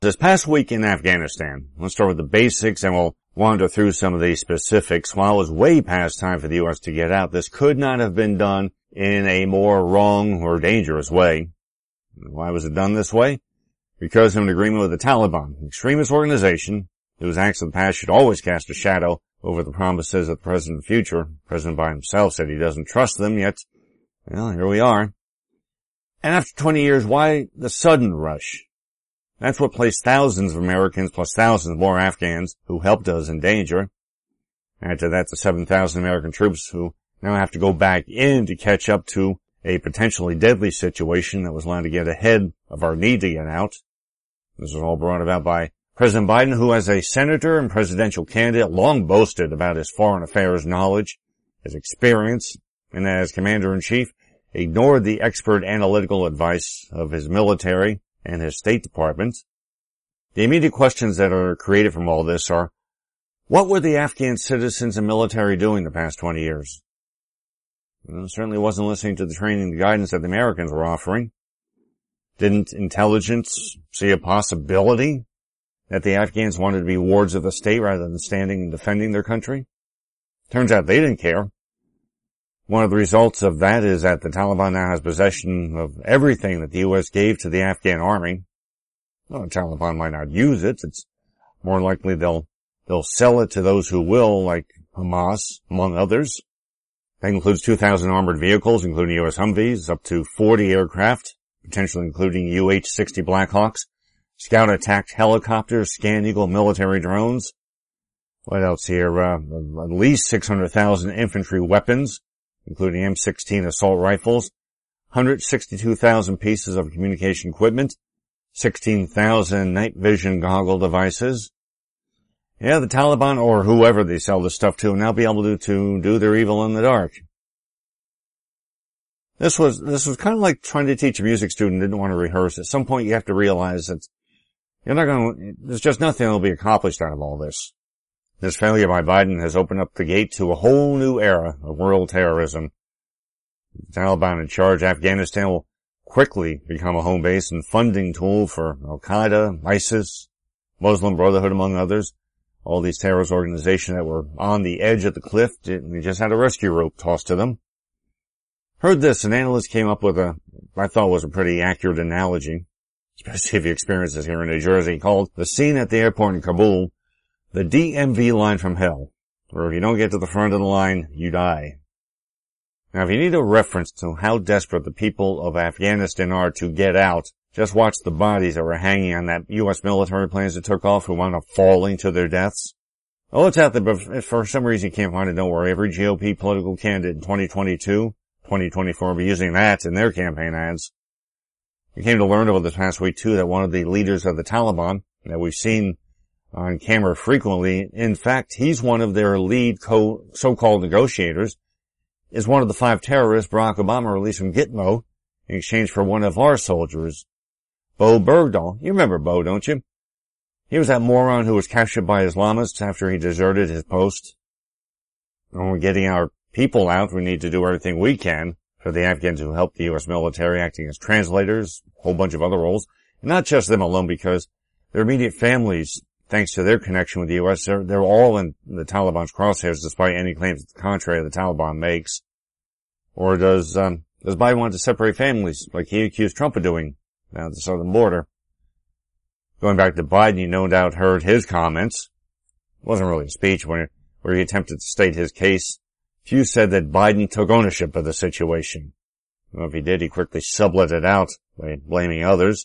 This past week in Afghanistan, let's start with the basics and we'll wander through some of the specifics. While it was way past time for the U.S. to get out, this could not have been done in a more wrong or dangerous way. Why was it done this way? Because of an agreement with the Taliban, an extremist organization whose acts of the past should always cast a shadow over the promises of the present and future. President Biden himself said he doesn't trust them, yet, well, here we are. And after 20 years, why the sudden rush? That's what placed thousands of Americans plus thousands more Afghans who helped us in danger. Add to that the 7,000 American troops who now have to go back in to catch up to a potentially deadly situation that was allowed to get ahead of our need to get out. This was all brought about by President Biden, who as a senator and presidential candidate long boasted about his foreign affairs knowledge, his experience, and as commander-in-chief ignored the expert analytical advice of his military and his State Department. The immediate questions that are created from all this are, what were the Afghan citizens and military doing the past 20 years? Well, certainly wasn't listening to the training and guidance that the Americans were offering. Didn't intelligence see a possibility that the Afghans wanted to be wards of the state rather than standing and defending their country? Turns out they didn't care. One of the results of that is that the Taliban now has possession of everything that the U.S. gave to the Afghan army. Well, the Taliban might not use it. It's more likely they'll sell it to those who will, like Hamas, among others. That includes 2,000 armored vehicles, including U.S. Humvees, up to 40 aircraft, potentially including UH-60 Blackhawks, Scout attacked helicopters, Scan Eagle military drones. What else here? At least 600,000 infantry weapons, including M16 assault rifles, 162,000 pieces of communication equipment, 16,000 night vision goggle devices. Yeah, the Taliban, or whoever they sell this stuff to, will now be able to do their evil in the dark. This was kind of like trying to teach a music student who didn't want to rehearse. At some point you have to realize that there's just nothing that will be accomplished out of all this. This failure by Biden has opened up the gate to a whole new era of world terrorism. The Taliban in charge, Afghanistan will quickly become a home base and funding tool for Al-Qaeda, ISIS, Muslim Brotherhood, among others. All these terrorist organizations that were on the edge of the cliff, they just had a rescue rope tossed to them. Heard this, an analyst came up with I thought was a pretty accurate analogy, especially if you experience this here in New Jersey, called the scene at the airport in Kabul, the DMV line from hell, where if you don't get to the front of the line, you die. Now, if you need a reference to how desperate the people of Afghanistan are to get out, just watch the bodies that were hanging on that U.S. military planes that took off who wound up falling to their deaths. Oh, it's out there, but if for some reason you can't find it, don't worry. Every GOP political candidate in 2022, 2024 will be using that in their campaign ads. We came to learn over the past week, too, that one of the leaders of the Taliban that we've seen on camera frequently, in fact, he's one of their lead so-called negotiators, is one of the 5 terrorists Barack Obama released from Gitmo in exchange for one of our soldiers, Bo Bergdahl. You remember Bo, don't you? He was that moron who was captured by Islamists after he deserted his post. When we're getting our people out, we need to do everything we can for the Afghans who helped the U.S. military, acting as translators, a whole bunch of other roles. And not just them alone, because their immediate families, thanks to their connection with the U.S., they're all in the Taliban's crosshairs, despite any claims to the contrary the Taliban makes. Or does Biden want to separate families, like he accused Trump of doing down at the southern border? Going back to Biden, you no doubt heard his comments. It wasn't really a speech where he attempted to state his case. Few said that Biden took ownership of the situation. Well, if he did, he quickly sublet it out by blaming others.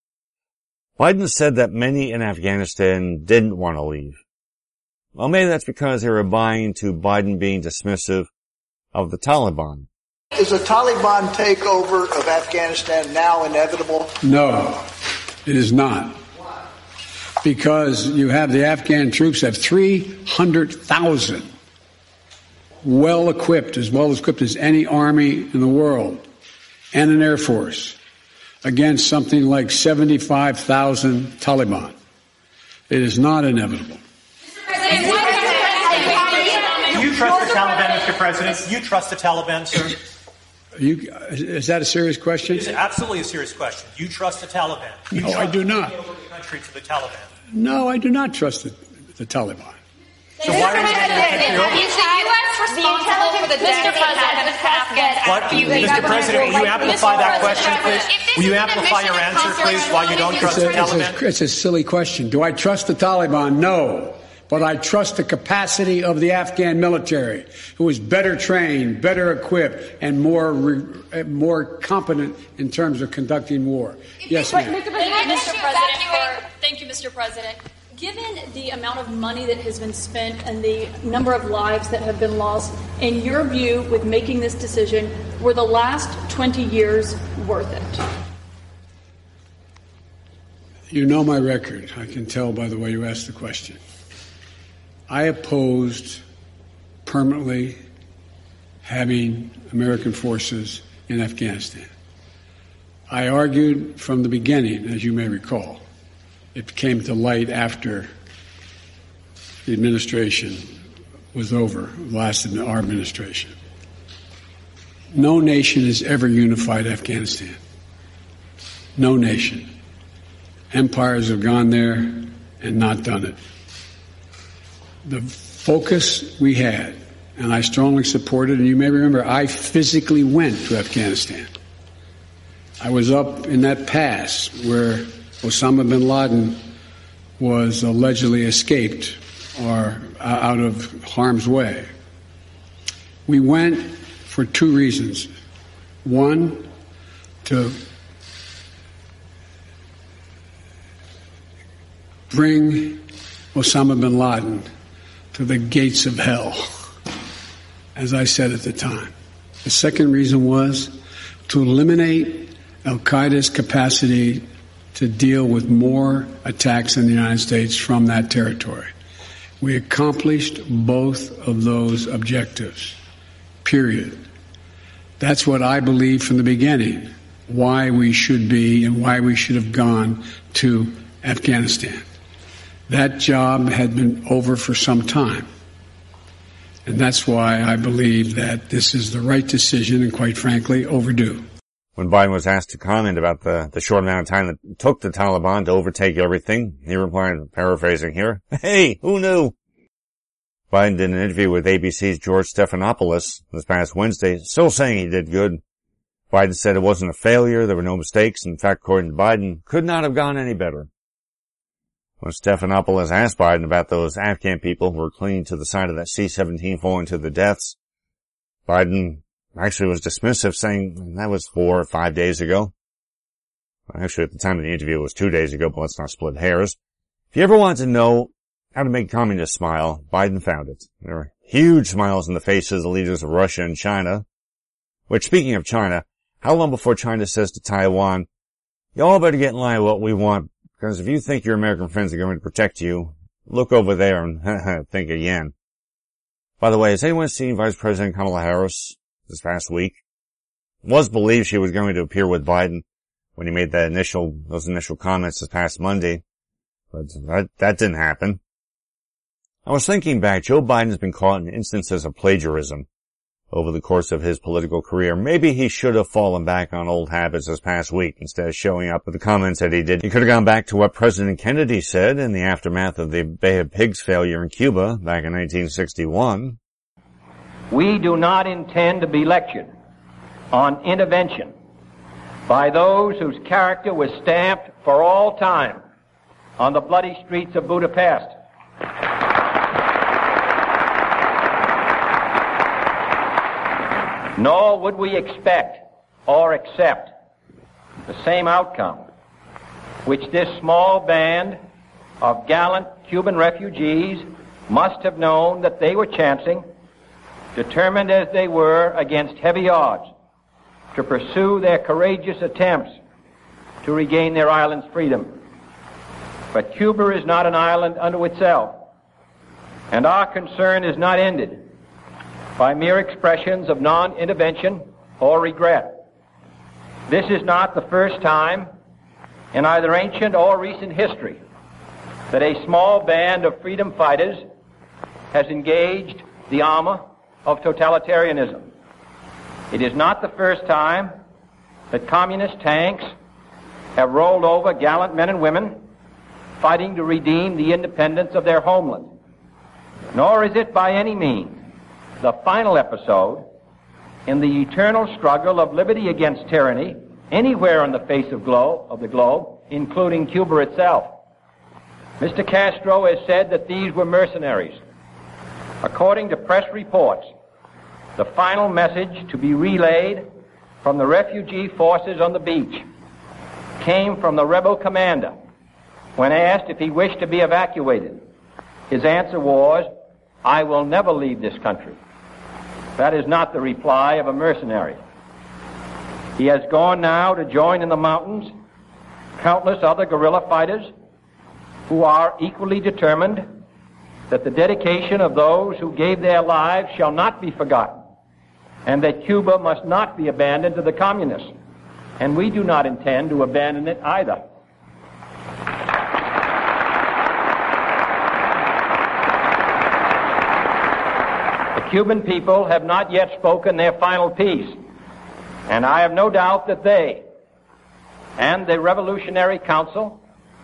Biden said that many in Afghanistan didn't want to leave. Well, maybe that's because they were buying to Biden being dismissive of the Taliban. Is a Taliban takeover of Afghanistan now inevitable? No, it is not. Because you have the Afghan troops have 300,000 well-equipped as any army in the world, and an air force against something like 75,000 Taliban. It is not inevitable. Do you trust the Taliban, Mr. President? Do you trust the Taliban, sir? Is that a serious question? It's absolutely a serious question. Do you trust the Taliban? No, I do not. treachery to the Taliban? No, I do not trust the Taliban. So why are you Mr. President, will you amplify that question, please? Will you amplify your answer, please, why you don't trust the Taliban? It's a silly question. Do I trust the Taliban? No. But I trust the capacity of the Afghan military, who is better trained, better equipped, and more competent in terms of conducting war. Yes, ma'am. Thank you, Mr. President. Given the amount of money that has been spent and the number of lives that have been lost, in your view, with making this decision, were the last 20 years worth it? You know my record. I can tell by the way you asked the question. I opposed permanently having American forces in Afghanistan. I argued from the beginning, as you may recall. It came to light after the administration was over, lasted our administration. No nation has ever unified Afghanistan. No nation. Empires have gone there and not done it. The focus we had, and I strongly supported, and you may remember, I physically went to Afghanistan. I was up in that pass where Osama bin Laden was allegedly escaped or out of harm's way. We went for two reasons. One, to bring Osama bin Laden to the gates of hell, as I said at the time. The second reason was to eliminate al-Qaeda's capacity to deal with more attacks in the United States from that territory. We accomplished both of those objectives, period. That's what I believed from the beginning, why we should be and why we should have gone to Afghanistan. That job had been over for some time. And that's why I believe that this is the right decision and, quite frankly, overdue. When Biden was asked to comment about the short amount of time that it took the Taliban to overtake everything, he replied, paraphrasing here, "Hey, who knew?" Biden did an interview with ABC's George Stephanopoulos this past Wednesday, still saying he did good. Biden said it wasn't a failure, there were no mistakes. In fact, according to Biden, could not have gone any better. When Stephanopoulos asked Biden about those Afghan people who were clinging to the side of that C-17 falling to their deaths, Biden actually was dismissive, saying that was 4 or 5 days ago. Actually, at the time of the interview, it was 2 days ago, but let's not split hairs. If you ever wanted to know how to make communists smile, Biden found it. There were huge smiles on the faces of the leaders of Russia and China. Which, speaking of China, how long before China says to Taiwan, y'all better get in line with what we want, because if you think your American friends are going to protect you, look over there and think again. By the way, has anyone seen Vice President Kamala Harris this past week? It was believed she was going to appear with Biden when he made those initial comments this past Monday, but that didn't happen. I was thinking back, Joe Biden's been caught in instances of plagiarism over the course of his political career. Maybe he should have fallen back on old habits this past week instead of showing up with the comments that he did. He could have gone back to what President Kennedy said in the aftermath of the Bay of Pigs failure in Cuba back in 1961. We do not intend to be lectured on intervention by those whose character was stamped for all time on the bloody streets of Budapest. Nor would we expect or accept the same outcome which this small band of gallant Cuban refugees must have known that they were chancing, determined as they were against heavy odds to pursue their courageous attempts to regain their island's freedom. But Cuba is not an island unto itself, and our concern is not ended by mere expressions of non-intervention or regret. This is not the first time in either ancient or recent history that a small band of freedom fighters has engaged the armor of totalitarianism. It is not the first time that communist tanks have rolled over gallant men and women fighting to redeem the independence of their homeland. Nor is it by any means the final episode in the eternal struggle of liberty against tyranny anywhere on the face of the globe, including Cuba itself. Mr. Castro has said that these were mercenaries. According to press reports, the final message to be relayed from the refugee forces on the beach came from the rebel commander when asked if he wished to be evacuated. His answer was, "I will never leave this country." That is not the reply of a mercenary. He has gone now to join in the mountains countless other guerrilla fighters who are equally determined that the dedication of those who gave their lives shall not be forgotten, and that Cuba must not be abandoned to the communists. And we do not intend to abandon it either. The Cuban people have not yet spoken their final piece, and I have no doubt that they and the Revolutionary Council,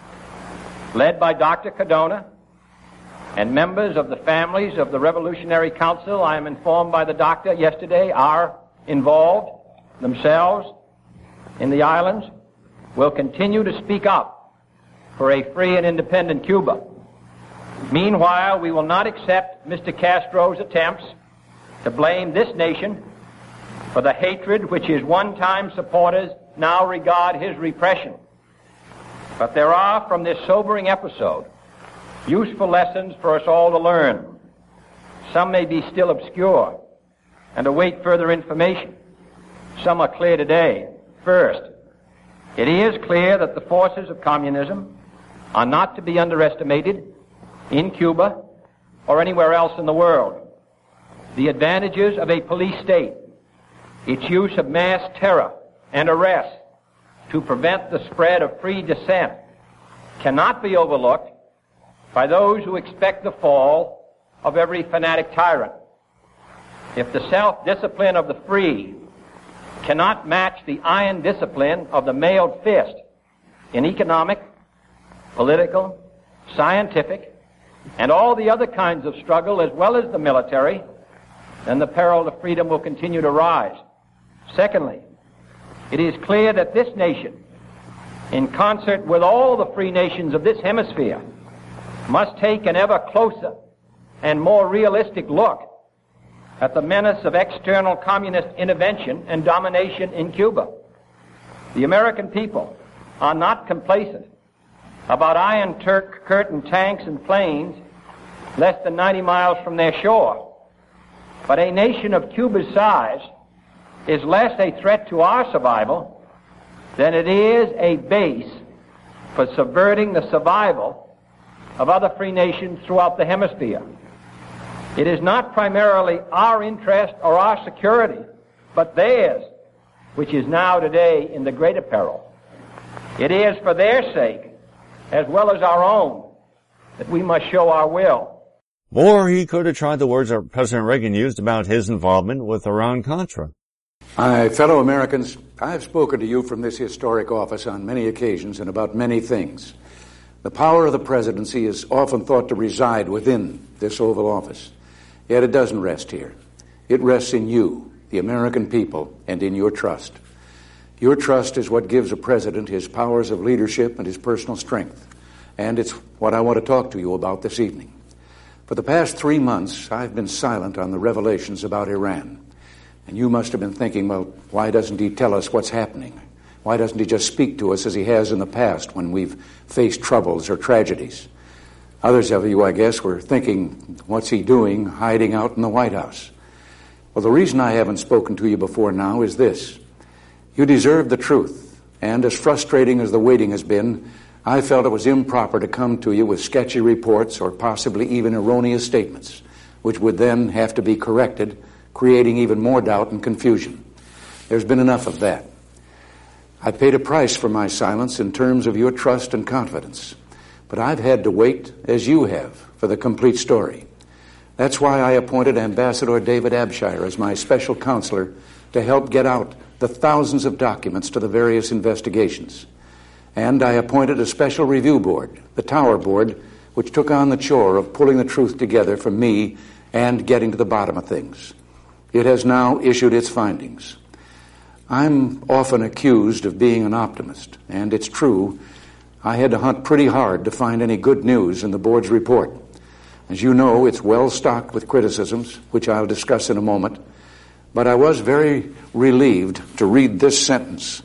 led by Dr. Cardona, and members of the families of the Revolutionary Council, I am informed by the doctor yesterday, are involved themselves in the islands, will continue to speak up for a free and independent Cuba. Meanwhile, we will not accept Mr. Castro's attempts to blame this nation for the hatred which his one-time supporters now regard his repression. But there are, from this sobering episode, useful lessons for us all to learn. Some may be still obscure and await further information. Some are clear today. First, it is clear that the forces of communism are not to be underestimated in Cuba or anywhere else in the world. The advantages of a police state, its use of mass terror and arrest to prevent the spread of free dissent, cannot be overlooked by those who expect the fall of every fanatic tyrant. If the self-discipline of the free cannot match the iron discipline of the mailed fist in economic, political, scientific, and all the other kinds of struggle as well as the military, then the peril to freedom will continue to rise. Secondly, it is clear that this nation, in concert with all the free nations of this hemisphere, must take an ever closer and more realistic look at the menace of external communist intervention and domination in Cuba. The American people are not complacent about Iron Curtain tanks and planes less than 90 miles from their shore. But a nation of Cuba's size is less a threat to our survival than it is a base for subverting the survival of other free nations throughout the hemisphere. It is not primarily our interest or our security, but theirs, which is now today in the greater peril. It is for their sake, as well as our own, that we must show our will. Or he could have tried the words that President Reagan used about his involvement with Iran-Contra. My fellow Americans, I have spoken to you from this historic office on many occasions and about many things. The power of the presidency is often thought to reside within this Oval Office. Yet it doesn't rest here. It rests in you, the American people, and in your trust. Your trust is what gives a president his powers of leadership and his personal strength. And it's what I want to talk to you about this evening. For the past 3 months, I've been silent on the revelations about Iran. And you must have been thinking, well, why doesn't he tell us what's happening? Why doesn't he just speak to us as he has in the past when we've faced troubles or tragedies? Others of you, I guess, were thinking, what's he doing hiding out in the White House? Well, the reason I haven't spoken to you before now is this. You deserve the truth, and as frustrating as the waiting has been, I felt it was improper to come to you with sketchy reports or possibly even erroneous statements, which would then have to be corrected, creating even more doubt and confusion. There's been enough of that. I paid a price for my silence in terms of your trust and confidence, but I've had to wait, as you have, for the complete story. That's why I appointed Ambassador David Abshire as my special counselor to help get out the thousands of documents to the various investigations. And I appointed a special review board, the Tower Board, which took on the chore of pulling the truth together for me and getting to the bottom of things. It has now issued its findings. I'm often accused of being an optimist, and it's true. I had to hunt pretty hard to find any good news in the board's report. As you know, it's well stocked with criticisms, which I'll discuss in a moment. But I was very relieved to read this sentence.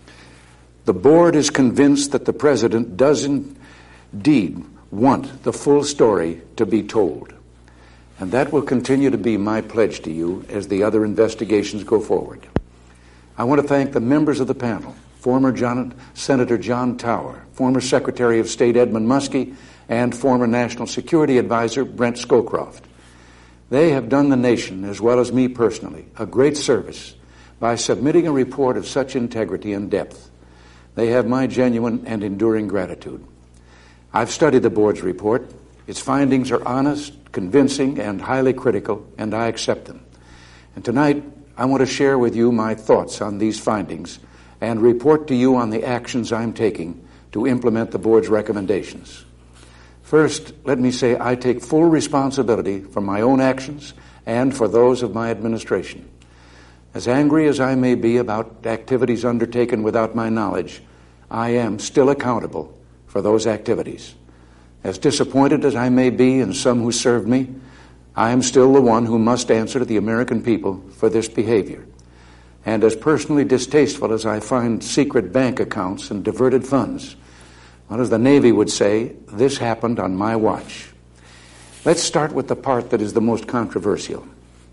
The board is convinced that the president does indeed want the full story to be told. And that will continue to be my pledge to you as the other investigations go forward. I want to thank the members of the panel, former Senator John Tower, former Secretary of State Edmund Muskie, and former National Security Advisor Brent Scowcroft. They have done the nation, as well as me personally, a great service by submitting a report of such integrity and depth. They have my genuine and enduring gratitude. I've studied the board's report. Its findings are honest, convincing, and highly critical, and I accept them. And tonight, I want to share with you my thoughts on these findings and report to you on the actions I'm taking to implement the board's recommendations. First, let me say I take full responsibility for my own actions and for those of my administration. As angry as I may be about activities undertaken without my knowledge, I am still accountable for those activities. As disappointed as I may be in some who served me, I am still the one who must answer to the American people for this behavior. And as personally distasteful as I find secret bank accounts and diverted funds, well, as the Navy would say, this happened on my watch. Let's start with the part that is the most controversial.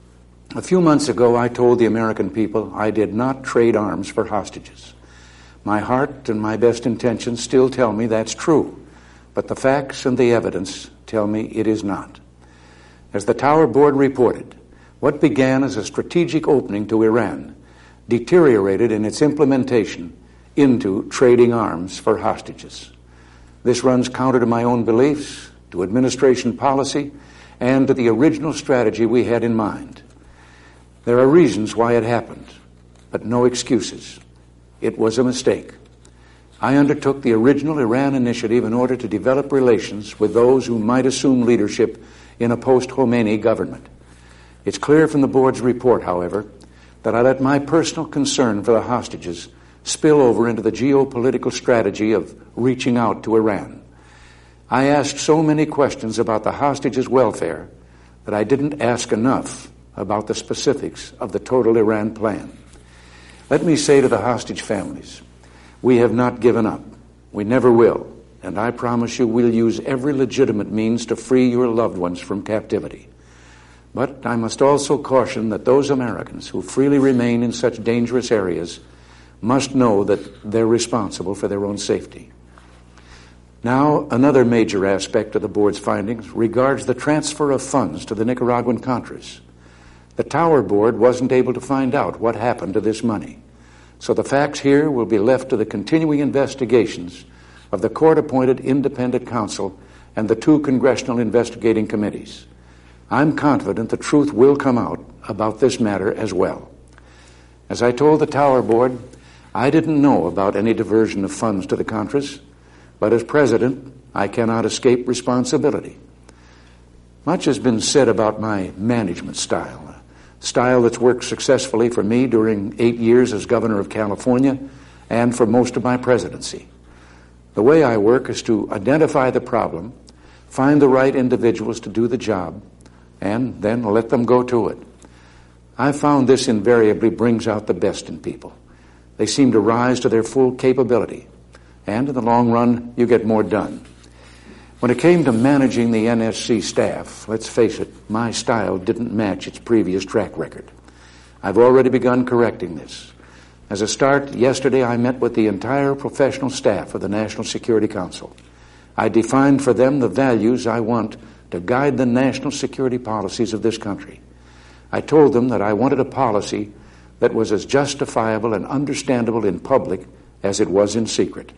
A few months ago, I told the American people I did not trade arms for hostages. My heart and my best intentions still tell me that's true, but the facts and the evidence tell me it is not. As the Tower Board reported, what began as a strategic opening to Iran deteriorated in its implementation into trading arms for hostages. This runs counter to my own beliefs, to administration policy, and to the original strategy we had in mind. There are reasons why it happened, but no excuses. It was a mistake. I undertook the original Iran initiative in order to develop relations with those who might assume leadership in a post-Khomeini government. It's clear from the board's report, however, that I let my personal concern for the hostages spill over into the geopolitical strategy of reaching out to Iran. I asked so many questions about the hostages' welfare that I didn't ask enough about the specifics of the total Iran plan. Let me say to the hostage families, we have not given up. We never will. And I promise you we'll use every legitimate means to free your loved ones from captivity. But I must also caution that those Americans who freely remain in such dangerous areas must know that they're responsible for their own safety. Now, another major aspect of the board's findings regards the transfer of funds to the Nicaraguan Contras. The Tower Board wasn't able to find out what happened to this money. So the facts here will be left to the continuing investigations of the court-appointed independent counsel and the 2 congressional investigating committees. I'm confident the truth will come out about this matter as well. As I told the Tower Board, I didn't know about any diversion of funds to the Contras, but as president, I cannot escape responsibility. Much has been said about my management style, a style that's worked successfully for me during 8 years as governor of California and for most of my presidency. The way I work is to identify the problem, find the right individuals to do the job, and then let them go to it. I've found this invariably brings out the best in people. They seem to rise to their full capability, and in the long run, you get more done. When it came to managing the NSC staff, let's face it, my style didn't match its previous track record. I've already begun correcting this. As a start, yesterday I met with the entire professional staff of the National Security Council. I defined for them the values I want to guide the national security policies of this country. I told them that I wanted a policy that was as justifiable and understandable in public as it was in secret.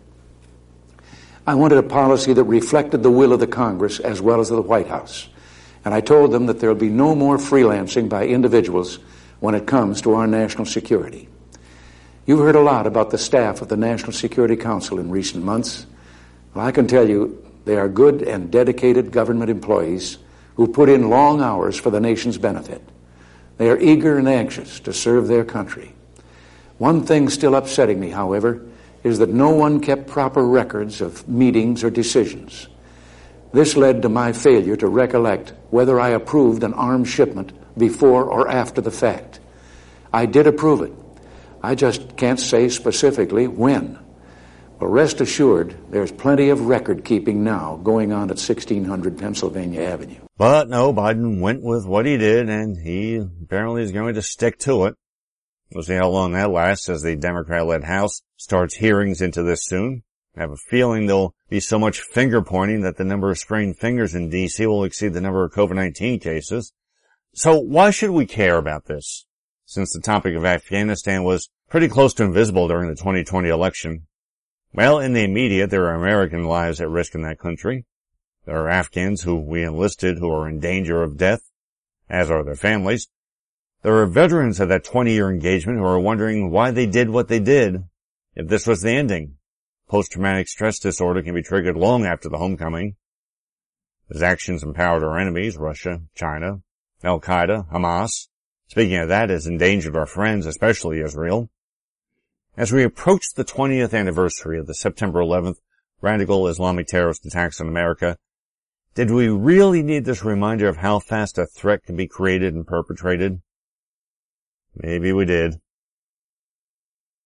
I wanted a policy that reflected the will of the Congress as well as of the White House. And I told them that there will be no more freelancing by individuals when it comes to our national security. You've heard a lot about the staff of the National Security Council in recent months. Well, I can tell you they are good and dedicated government employees who put in long hours for the nation's benefit. They are eager and anxious to serve their country. One thing still upsetting me, however, is that no one kept proper records of meetings or decisions. This led to my failure to recollect whether I approved an arms shipment before or after the fact. I did approve it. I just can't say specifically when. Well, rest assured, there's plenty of record keeping now going on at 1600 Pennsylvania Avenue. But no, Biden went with what he did, and he apparently is going to stick to it. We'll see how long that lasts as the Democrat-led House starts hearings into this soon. I have a feeling there'll be so much finger-pointing that the number of sprained fingers in D.C. will exceed the number of COVID-19 cases. So why should we care about this? Since the topic of Afghanistan was pretty close to invisible during the 2020 election. Well, in the immediate, there are American lives at risk in that country. There are Afghans who we enlisted who are in danger of death, as are their families. There are veterans of that 20-year engagement who are wondering why they did what they did if this was the ending. Post-traumatic stress disorder can be triggered long after the homecoming. His actions empowered our enemies, Russia, China, Al-Qaeda, Hamas. Speaking of that, has endangered our friends, especially Israel. As we approach the 20th anniversary of the September 11th radical Islamic terrorist attacks on America, did we really need this reminder of how fast a threat can be created and perpetrated? Maybe we did.